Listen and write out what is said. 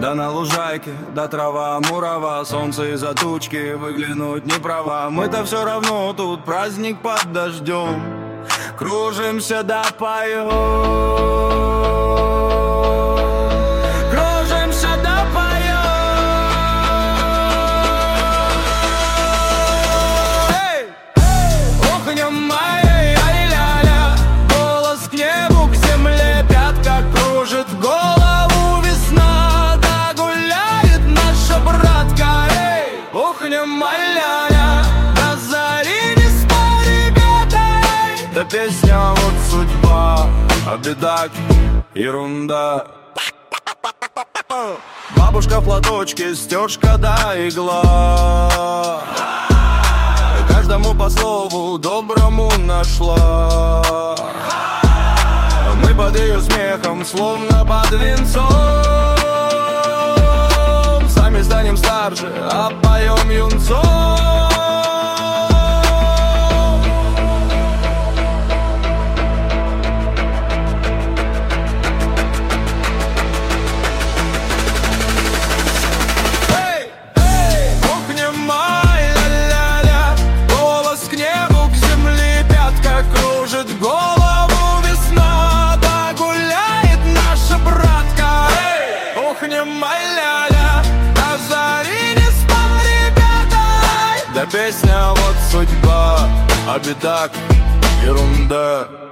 Да на лужайке, да трава мурава, солнце из-за тучки, выглянуть не права. Мы-то все равно тут праздник под дождем, кружимся да поем. Кружимся да поем. Охнем моей, ай-ля-ля, голос к небу, к земле, пятка кружит голову весна, да гуляет наша братка. Охнем, ай-ля-ля, до зари не спай, ребята. Да песня вот судьба, а беда ерунда. Бабушка в платочке, стежка да игла, каждому по слову доброму нашла. Мы под ее смехом, словно под венцом, сами станем старше, а поем юнцом. Голову весна, да гуляет наша братка. Охнем, ай-ля-ля, до зари не спал, ребята. Да песня вот судьба, а беда ерунда.